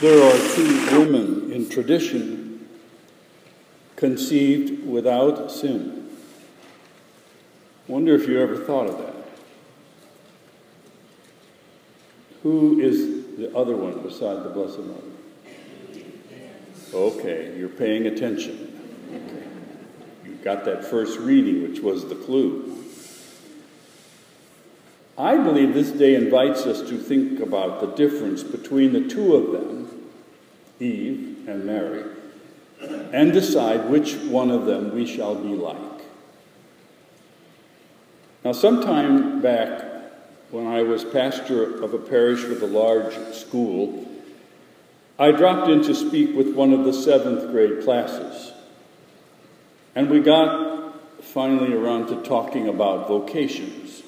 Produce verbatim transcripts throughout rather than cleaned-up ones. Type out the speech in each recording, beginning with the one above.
There are two women in tradition conceived without sin. Wonder if you ever thought of that. Who is the other one beside the Blessed Mother? Okay, you're paying attention. Okay. You got that first reading, which was the clue. I believe this day invites us to think about the difference between the two of them, Eve and Mary, and decide which one of them we shall be like. Now, sometime back, when I was pastor of a parish with a large school, I dropped in to speak with one of the seventh grade classes. And we got finally around to talking about vocations.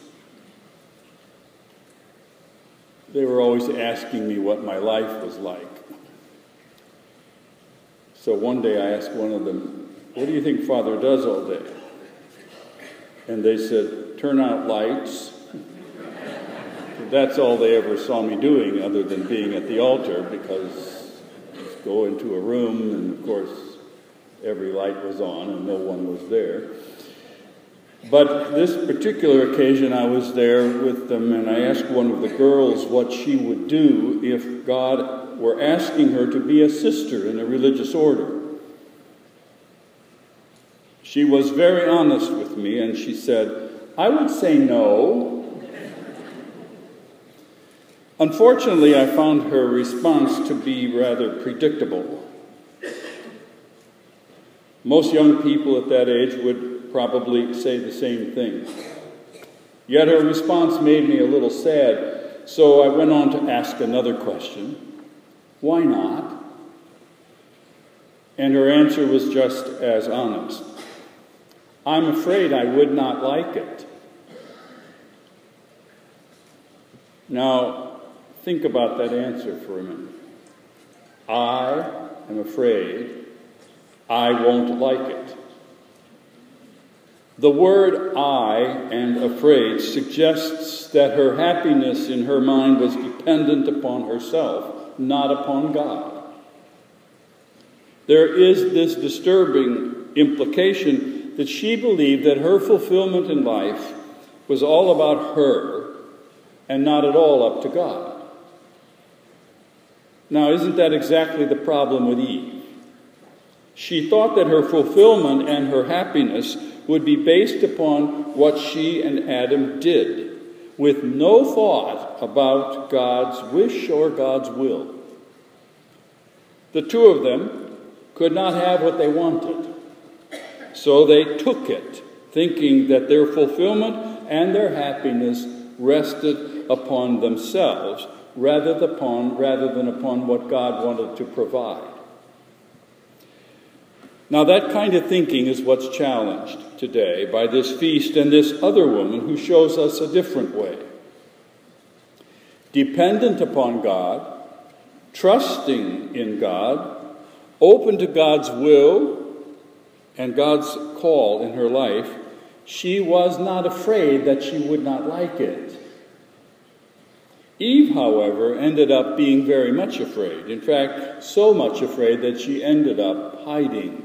They were always asking me what my life was like. So one day I asked one of them, "What do you think Father does all day?" And they said, "Turn out lights." That's all they ever saw me doing other than being at the altar, because just go into a room and of course every light was on and no one was there. But this particular occasion I was there with them, and I asked one of the girls what she would do if God were asking her to be a sister in a religious order. She was very honest with me, and she said, "I would say no." Unfortunately, I found her response to be rather predictable. Most young people at that age would probably say the same thing. Yet her response made me a little sad, so I went on to ask another question. Why not? And her answer was just as honest. "I'm afraid I would not like it." Now, think about that answer for a minute. I am afraid I won't like it. The word "I" and "afraid" suggests that her happiness in her mind was dependent upon herself, not upon God. There is this disturbing implication that she believed that her fulfillment in life was all about her and not at all up to God. Now, isn't that exactly the problem with Eve? She thought that her fulfillment and her happiness would be based upon what she and Adam did, with no thought about God's wish or God's will. The two of them could not have what they wanted, so they took it, thinking that their fulfillment and their happiness rested upon themselves rather than upon, rather than upon what God wanted to provide. Now, that kind of thinking is what's challenged today by this feast and this other woman who shows us a different way. Dependent upon God, trusting in God, open to God's will and God's call in her life, she was not afraid that she would not like it. Eve, however, ended up being very much afraid. In fact, so much afraid that she ended up hiding.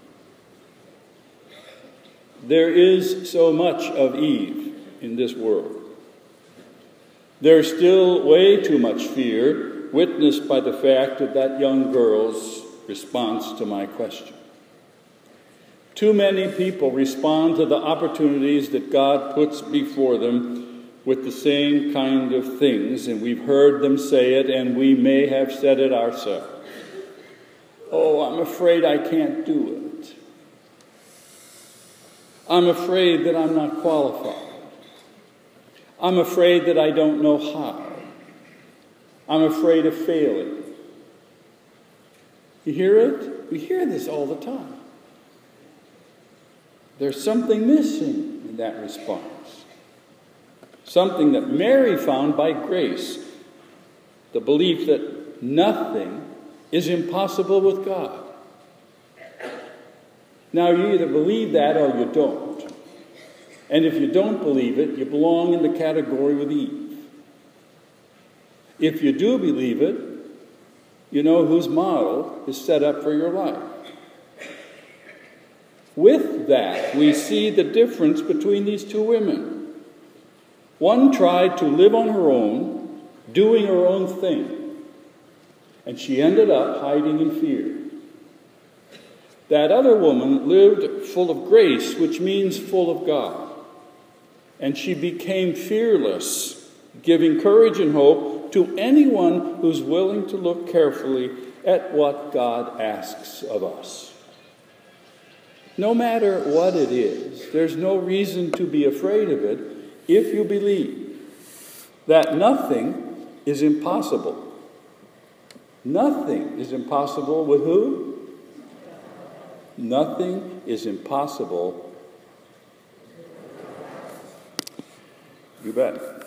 There is so much of Eve in this world. There's still way too much fear, witnessed by the fact of that young girl's response to my question. Too many people respond to the opportunities that God puts before them with the same kind of things, and we've heard them say it, and we may have said it ourselves. "Oh, I'm afraid I can't do it. I'm afraid that I'm not qualified. I'm afraid that I don't know how. I'm afraid of failing." You hear it? We hear this all the time. There's something missing in that response. Something that Mary found by grace. The belief that nothing is impossible with God. Now, you either believe that or you don't. And if you don't believe it, you belong in the category with Eve. If you do believe it, you know, whose model is set up for your life. With that, we see the difference between these two women. One tried to live on her own, doing her own thing, and she ended up hiding in fear. That other woman lived full of grace, which means full of God. And she became fearless, giving courage and hope to anyone who's willing to look carefully at what God asks of us. No matter what it is, there's no reason to be afraid of it if you believe that nothing is impossible. Nothing is impossible with who? Nothing is impossible. You bet.